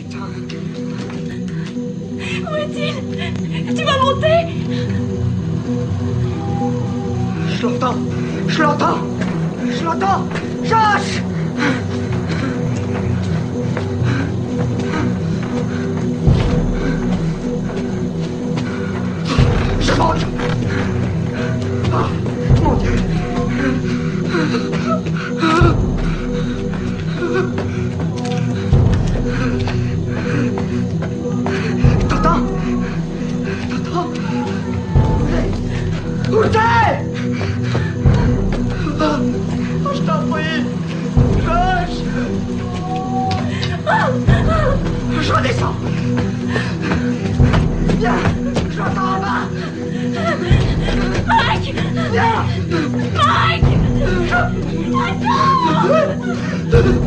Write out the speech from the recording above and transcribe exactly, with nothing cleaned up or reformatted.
putain. Où est-il? Tu vas monter? Je l'entends. Je l'entends. Je l'entends. Josh! Je monte. Oh, mon Dieu. T'entends? T'entends? Où t'es? Oh, je t'en prie. Josh. Je redescends. Viens. Je l'entends en bas. Mike! Viens. Mike! Attends!